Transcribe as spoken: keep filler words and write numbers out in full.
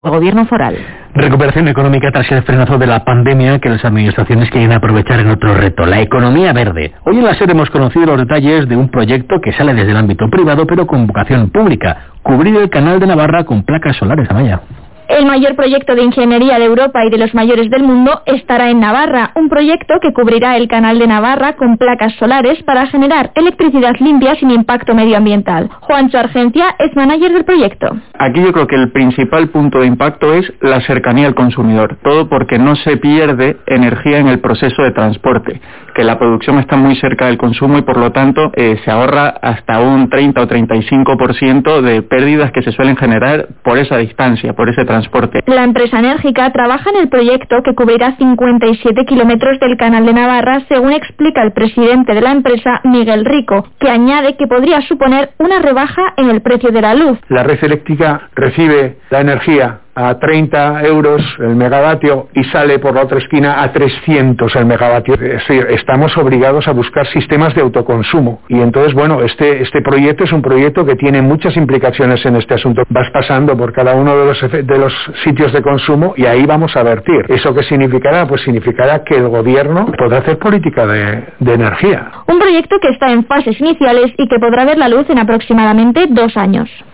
Gobierno foral. Recuperación económica tras el frenazo de la pandemia que las administraciones quieren aprovechar en otro reto, la economía verde. Hoy en la SER hemos conocido los detalles de un proyecto que sale desde el ámbito privado pero con vocación pública, cubrir el canal de Navarra con placas solares, Amaya. El mayor proyecto de ingeniería de Europa y de los mayores del mundo estará en Navarra, un proyecto que cubrirá el canal de Navarra con placas solares para generar electricidad limpia sin impacto medioambiental. Juancho Argencia es manager del proyecto. Aquí yo creo que el principal punto de impacto es la cercanía al consumidor, todo porque no se pierde energía en el proceso de transporte, que la producción está muy cerca del consumo y por lo tanto eh, se ahorra hasta un treinta o treinta y cinco por ciento de pérdidas que se suelen generar por esa distancia, por ese transporte. La empresa enérgica trabaja en el proyecto que cubrirá cincuenta y siete kilómetros del canal de Navarra, según explica el presidente de la empresa, Miguel Rico, que añade que podría suponer una rebaja en el precio de la luz. La red eléctrica recibe la energía a treinta euros el megavatio y sale por la otra esquina a trescientos el megavatio. Es decir, estamos obligados a buscar sistemas de autoconsumo y entonces, bueno, este este proyecto es un proyecto que tiene muchas implicaciones en este asunto. Vas pasando por cada uno de los de los sitios de consumo y ahí vamos a vertir. ¿Eso qué significará? Pues significará que el gobierno podrá hacer política de, de energía. Un proyecto que está en fases iniciales y que podrá ver la luz en aproximadamente dos años.